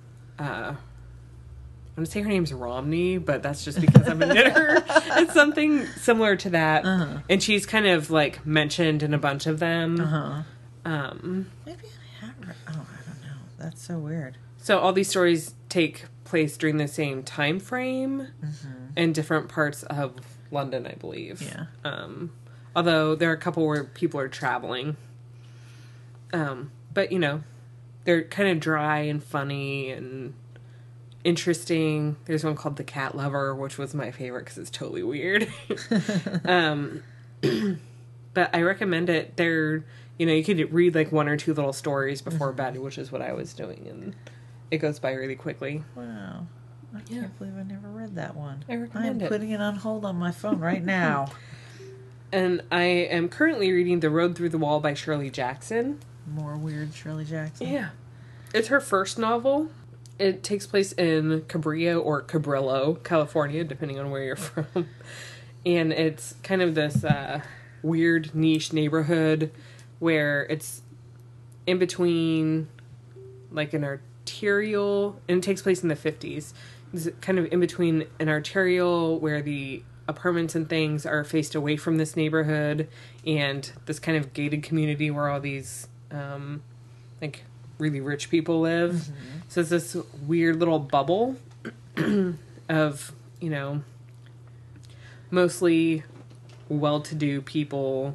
I'm going to say her name's Romney, but that's just because I'm a knitter. It's something similar to that. Uh-huh. And she's kind of, like, mentioned in a bunch of them. Uh-huh. Maybe I have read... Oh, I don't know. That's so weird. So all these stories take place during the same time frame in different parts of London, I believe. Yeah. Although there are a couple where people are traveling. But, you know, they're kind of dry and funny and... interesting. There's one called The Cat Lover, which was my favorite because it's totally weird. But I recommend it. They're, you know, you could read like one or two little stories before bed, which is what I was doing, and it goes by really quickly. Wow. I can't believe I never read that one. I recommend it. I'm putting it on hold on my phone right now. And I am currently reading The Road Through the Wall by Shirley Jackson. More weird Shirley Jackson. Yeah. It's her first novel. It takes place in Cabrillo or Cabrillo, California, depending on where you're from. And it's kind of this weird niche neighborhood where it's in between like an arterial, and it takes place in the 50s. It's kind of in between an arterial where the apartments and things are faced away from this neighborhood and this kind of gated community where all these like really rich people live. Mm-hmm. So it's this weird little bubble of, you know, mostly well-to-do people.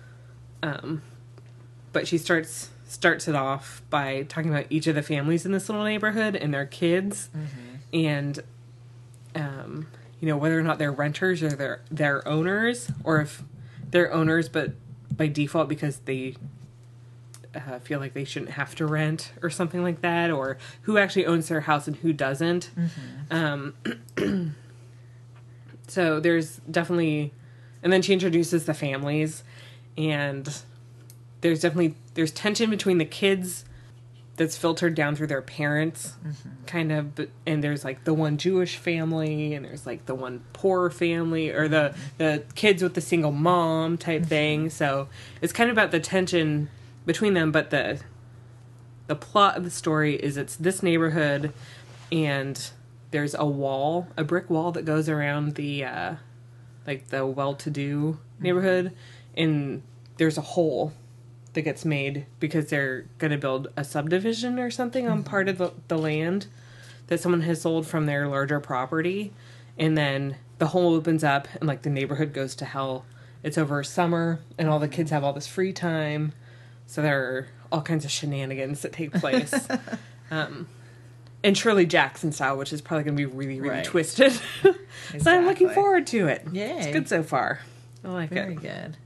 But she starts it off by talking about each of the families in this little neighborhood and their kids. Mm-hmm. And, you know, whether or not they're renters or they're owners, or if they're owners but by default because they... feel like they shouldn't have to rent or something like that, or who actually owns their house and who doesn't. Mm-hmm. So there's definitely, and then she introduces the families, and there's tension between the kids that's filtered down through their parents, kind of, and there's like the one Jewish family, and there's like the one poor family, or the kids with the single mom type thing. So it's kind of about the tension between them, but the plot of the story is it's this neighborhood, and there's a brick wall that goes around the like the well-to-do neighborhood, and there's a hole that gets made because they're going to build a subdivision or something on part of the land that someone has sold from their larger property. And then the hole opens up and like the neighborhood goes to hell. It's over summer and all the kids have all this free time. So there are all kinds of shenanigans that take place. And Shirley Jackson style, which is probably going to be really, really twisted. So I'm looking forward to it. Yay. It's good so far. I like it. Very good.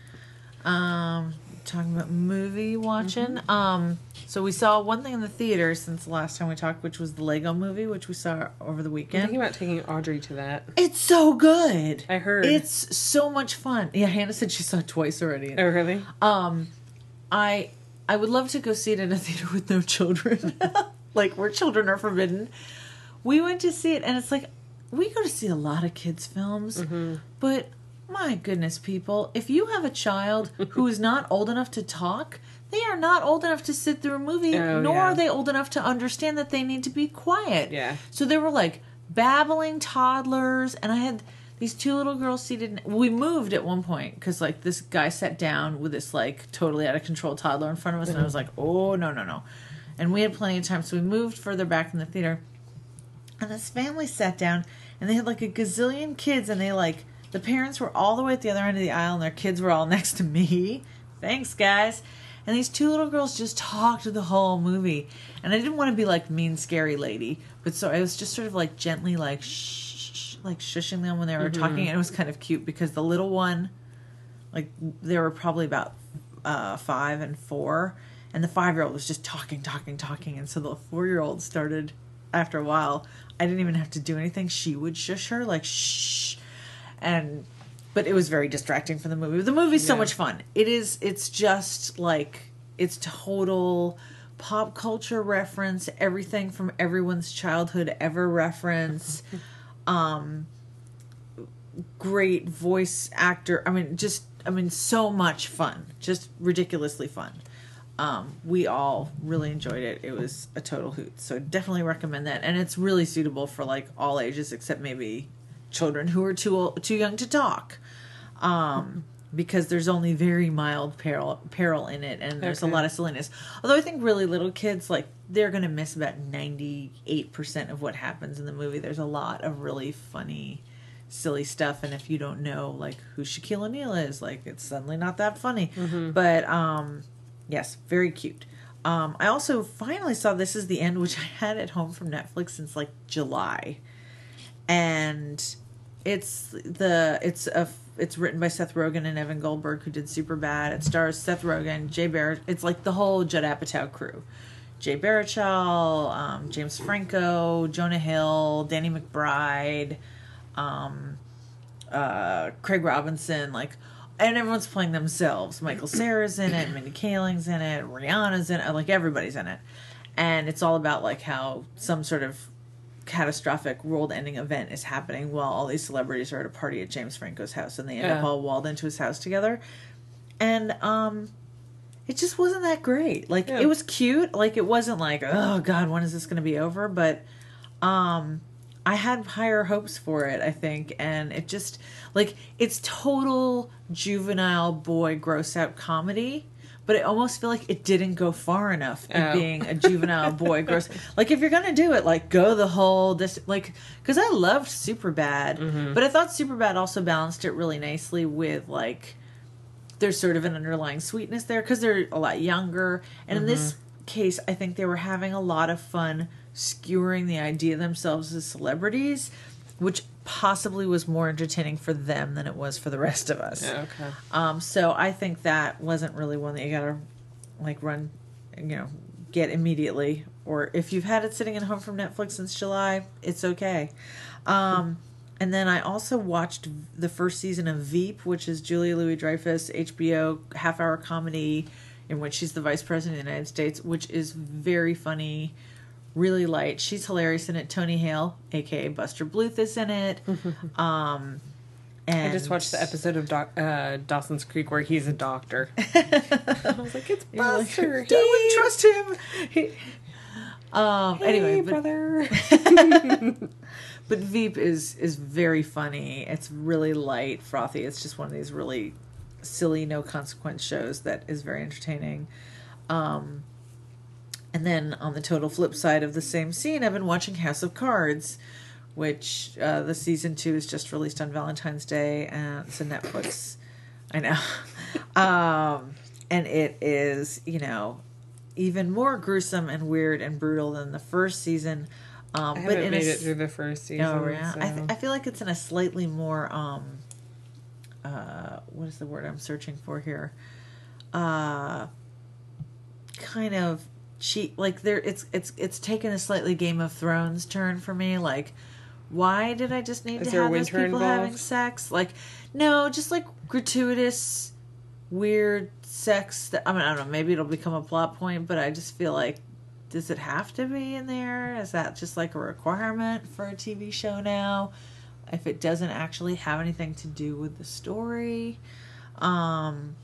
Talking about movie watching. So we saw one thing in the theater since the last time we talked, which was the Lego movie, which we saw over the I'm weekend. thinking about taking Audrey to that. It's so good. I heard. It's so much fun. Yeah, Hannah said she saw it twice already. Oh, really? I would love to go see it in a theater with no children. Like, where children are forbidden. We went to see it, and it's like, we go to see a lot of kids' films, but my goodness, people, if you have a child who is not old enough to talk, they are not old enough to sit through a movie, nor are they old enough to understand that they need to be quiet. Yeah. So there were, like, babbling toddlers, and I had these two little girls seated. We moved at one point, because, like, this guy sat down with this, like, totally out of control toddler in front of us, and I was like, oh, no. And we had plenty of time, so we moved further back in the theater. And this family sat down, and they had like a gazillion kids, and they like, the parents were all the way at the other end of the aisle, and their kids were all next to me. Thanks, guys. And these two little girls just talked the whole movie. And I didn't want to be like mean, scary lady, but so I was just sort of like gently like shh, like shushing them when they were talking. And it was kind of cute because the little one, like, they were probably about 5 and 4. And the 5-year-old was just talking. And so the 4-year-old started, after a while, I didn't even have to do anything. She would shush her, like, shh. But it was very distracting from the movie. The movie's so much fun. It's just, like, it's total pop culture reference, everything from everyone's childhood ever reference. Great voice actor. So much fun. Just ridiculously fun. We all really enjoyed it. It was a total hoot. So definitely recommend that. And it's really suitable for like all ages except maybe children who are too young to talk. Because there's only very mild peril in it, and there's a lot of silliness. Although I think really little kids, like, they're going to miss about 98% of what happens in the movie. There's a lot of really funny, silly stuff, and if you don't know, like, who Shaquille O'Neal is, like, it's suddenly not that funny. But, yes, very cute. I also finally saw This Is the End, which I had at home from Netflix since, like, July. And it's written by Seth Rogen and Evan Goldberg, who did Superbad. It stars Seth Rogen, Jay Baruchel. It's like the whole Judd Apatow crew. Jay Baruchel, James Franco, Jonah Hill, Danny McBride, Craig Robinson, like, and everyone's playing themselves. Michael Cera's in it, Mindy Kaling's in it, Rihanna's in it, like, everybody's in it. And it's all about, like, how some sort of catastrophic world-ending event is happening while all these celebrities are at a party at James Franco's house, and they end up all walled into his house together. And it just wasn't that great. Like, it was cute. Like, it wasn't like, oh God, when is this going to be over? But I had higher hopes for it, I think, and it just, like, it's total juvenile boy gross out comedy. But I almost feel like it didn't go far enough in being a juvenile boy gross. Like, if you're going to do it, like, go the whole... Because I loved Superbad, but I thought Superbad also balanced it really nicely with, like, there's sort of an underlying sweetness there because they're a lot younger. And in this case, I think they were having a lot of fun skewering the idea of themselves as celebrities, which possibly was more entertaining for them than it was for the rest of us. Yeah, okay. So I think that wasn't really one that you gotta, like, get immediately. Or if you've had it sitting at home from Netflix since July, it's okay. And then I also watched the first season of Veep, which is Julia Louis-Dreyfus, HBO half-hour comedy in which she's the vice president of the United States, which is very funny. Really light. She's hilarious in it. Tony Hale, a.k.a. Buster Bluth, is in it. And I just watched the episode of Dawson's Creek where he's a doctor. I was like, it's Buster. Like, I wouldn't trust him. Anyway, brother. But Veep is very funny. It's really light, frothy. It's just one of these really silly, no consequence shows that is very entertaining. And then on the total flip side of the same scene, I've been watching House of Cards, which the season 2 is just released on Valentine's Day, and it's a Netflix. I know. And it is, even more gruesome and weird and brutal than the first season. I haven't made it through the first season. Oh, yeah. So. I feel like it's in a slightly more, what is the word I'm searching for here? Kind of cheap. Like it's taken a slightly Game of Thrones turn for me. Like, why did I just need to have those people having sex? Like, no, just like gratuitous, weird sex. I don't know. Maybe it'll become a plot point, but I just feel like, does it have to be in there? Is that just like a requirement for a TV show now? If it doesn't actually have anything to do with the story. And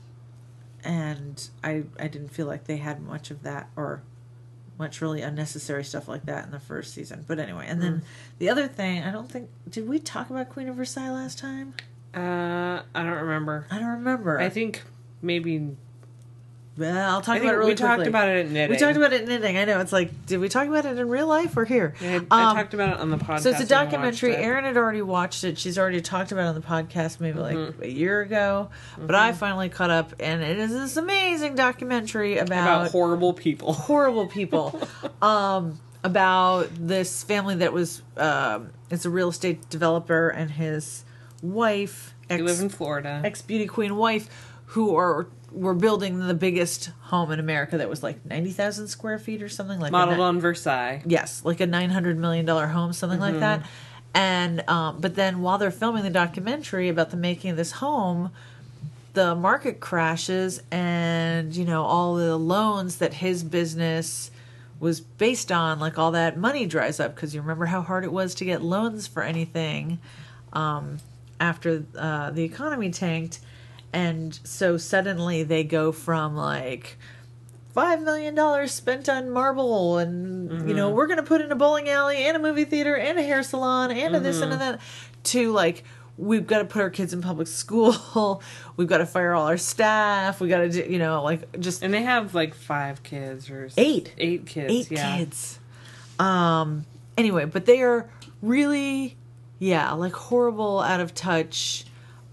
I didn't feel like they had much of that, or much really unnecessary stuff like that in the first season. But anyway, and then the other thing, did we talk about Queen of Versailles last time? I don't remember. I think maybe... Well, I'll talk about it really quickly. We talked about it in knitting. We talked about it in knitting. I know. It's like, did we talk about it in real life or here? Yeah, I talked about it on the podcast. So it's a documentary. Erin had already watched it. She's already talked about it on the podcast maybe like a year ago. But I finally caught up, and it is this amazing documentary about horrible people. Horrible people. About this family that was, it's a real estate developer and his wife. They live in Florida. Ex-beauty queen wife, who were building the biggest home in America that was like 90,000 square feet or something like that. Modeled on Versailles. Yes, like a $900 million home, something like that. And but then while they're filming the documentary about the making of this home, the market crashes, and all the loans that his business was based on, like all that money dries up, because you remember how hard it was to get loans for anything after the economy tanked. And so suddenly they go from like $5 million spent on marble, and we're going to put in a bowling alley and a movie theater and a hair salon and a this and a that, to like, we've got to put our kids in public school, we've got to fire all our staff, we got to do, just. And they have like 5 kids or 8 kids. 8 kids. Anyway, but they are really, like horrible, out of touch,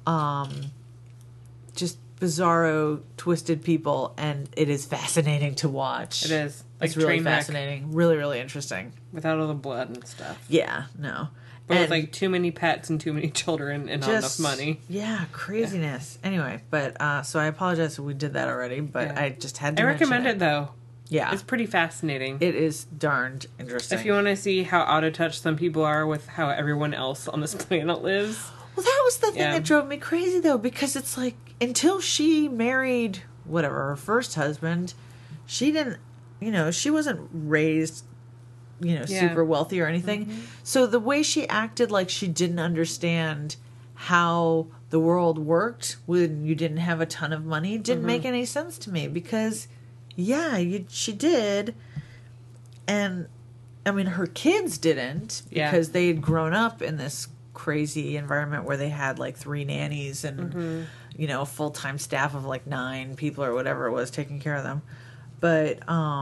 just bizarro, twisted people, and it is fascinating to watch. It is. It's really fascinating. Really, really interesting. Without all the blood and stuff. Yeah, no. But with like too many pets and too many children and not enough money. Yeah, craziness. Yeah. Anyway, but so I apologize if we did that already, but I just had to recommend it though. Yeah. It's pretty fascinating. It is darned interesting. If you want to see how out of touch some people are with how everyone else on this planet lives. Well, that was the thing that drove me crazy, though, because it's like, until she married, her first husband, she didn't, she wasn't raised, super wealthy or anything. Mm-hmm. So the way she acted like she didn't understand how the world worked when you didn't have a ton of money didn't make any sense to me, because, she did. And, I mean, her kids didn't, because they had grown up in this crazy environment where they had like 3 nannies and a full-time staff of like 9 people or whatever it was taking care of them. But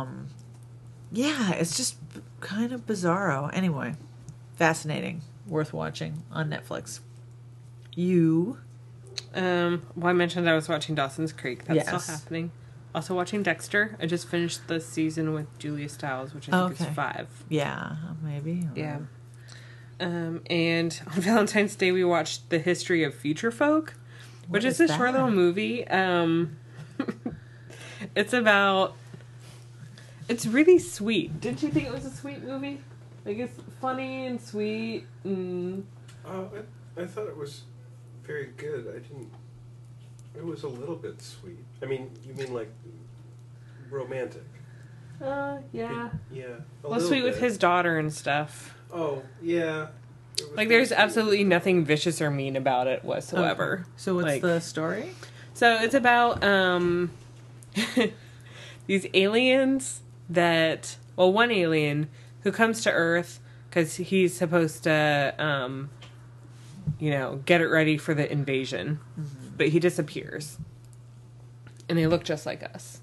it's just kind of bizarro. Anyway, fascinating, worth watching on Netflix. You I mentioned I was watching Dawson's Creek. That's still happening. Also watching Dexter. I just finished the season with Julia Stiles, which I think is 5. Yeah, maybe. Yeah. And on Valentine's Day, we watched The History of Future Folk, which is a short little movie. It's really sweet. Didn't you think it was a sweet movie? Like, it's funny and sweet. And... I thought it was very good. It was a little bit sweet. I mean, you mean like romantic? Yeah. Yeah. Well, sweet with his daughter and stuff. Oh, yeah. Like, there's absolutely nothing vicious or mean about it whatsoever. Okay. So what's the story? So it's about these aliens that... Well, one alien who comes to Earth because he's supposed to, get it ready for the invasion. Mm-hmm. But he disappears. and they look just like us.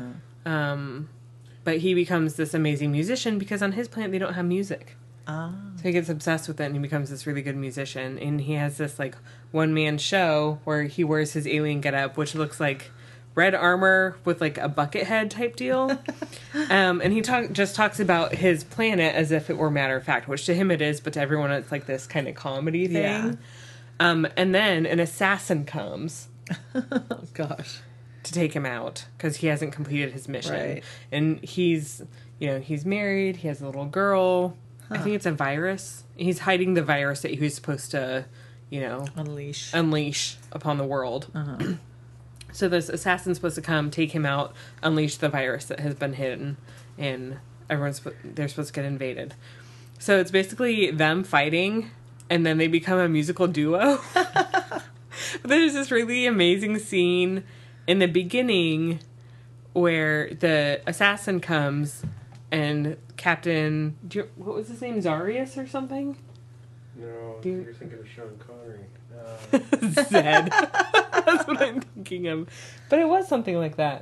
But he becomes this amazing musician because on his planet they don't have music. So he gets obsessed with it and he becomes this really good musician. And he has this like one-man show where he wears his alien getup, which looks like red armor with like a bucket head type deal. And he just talks about his planet as if it were matter of fact, which to him it is, but to everyone it's like this kind of comedy thing. Yeah. And then an assassin comes. Oh, gosh. To take him out because he hasn't completed his mission. Right. And he's married. He has a little girl. I think it's a virus. He's hiding the virus that he was supposed to, unleash upon the world. So this assassin's supposed to come, take him out, unleash the virus that has been hidden, and they're supposed to get invaded. So it's basically them fighting, and then they become a musical duo. There's this really amazing scene in the beginning where the assassin comes and Captain... what was his name? Zarius or something? No, you're thinking of Sean Connery. Zed. That's what I'm thinking of. But it was something like that.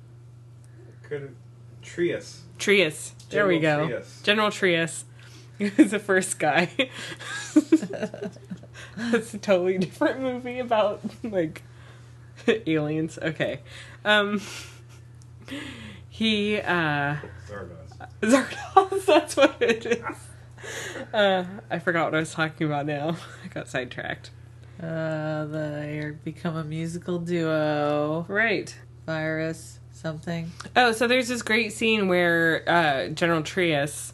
Trius. There we go. Trius. General Trius. He was the first guy. That's a totally different movie about, like, aliens. Okay. He, Zardoz, that's what it is. I forgot what I was talking about now. I got sidetracked. They become a musical duo. Right. Virus, something. Oh, so there's this great scene where General Trius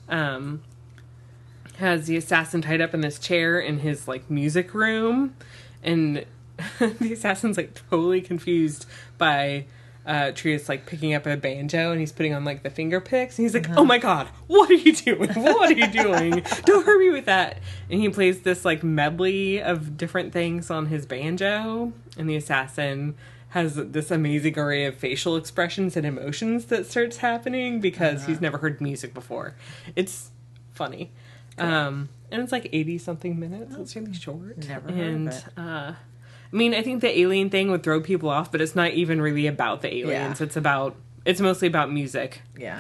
has the assassin tied up in this chair in his, like, music room, and the assassin's, like, totally confused by Trius, like, picking up a banjo, and he's putting on, like, the finger picks, and he's like, oh my god, what are you doing? What are you doing? Don't hurt me with that. And he plays this, like, medley of different things on his banjo, and the assassin has this amazing array of facial expressions and emotions that starts happening because he's never heard music before. It's funny. And it's like 80-something minutes. It's really short. Never heard of it. I mean, I think the alien thing would throw people off, but it's not even really about the aliens. Yeah. It's mostly about music. Yeah.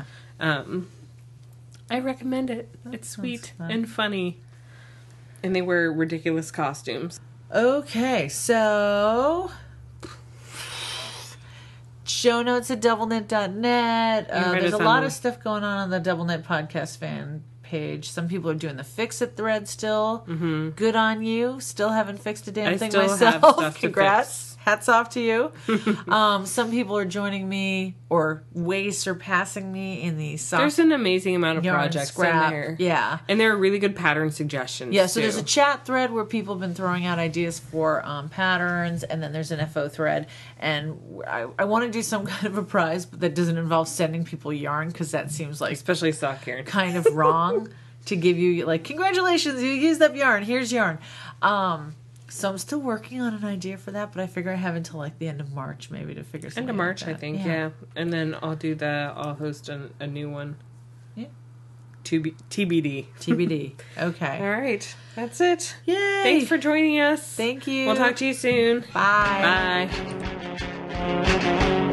I recommend it. It's sweet and funny. And they wear ridiculous costumes. Okay, so show notes at doublenet.net. There's a lot of stuff going on the DoubleNet podcast fan page. Some people are doing the Fix It thread still. Mm-hmm. Good on you. Still haven't fixed a damn thing myself. Congrats. Hats off to you. Some people are joining me or way surpassing me in the soft. There's an amazing amount of projects in there. Yeah. And there are really good pattern suggestions. Yeah, so there's a chat thread where people have been throwing out ideas for patterns, and then there's an FO thread. And I want to do some kind of a prize, but that doesn't involve sending people yarn, because that seems like... Especially sock yarn. ...kind of wrong to give you, like, congratulations, you used up yarn, here's yarn. So I'm still working on an idea for that, but I figure I have until like the end of March maybe to figure something out. End of March, like I think, yeah. And then I'll host a new one. Yeah. TBD. TBD. Okay. All right. That's it. Yay. Thanks for joining us. Thank you. We'll talk to you soon. Bye. Bye.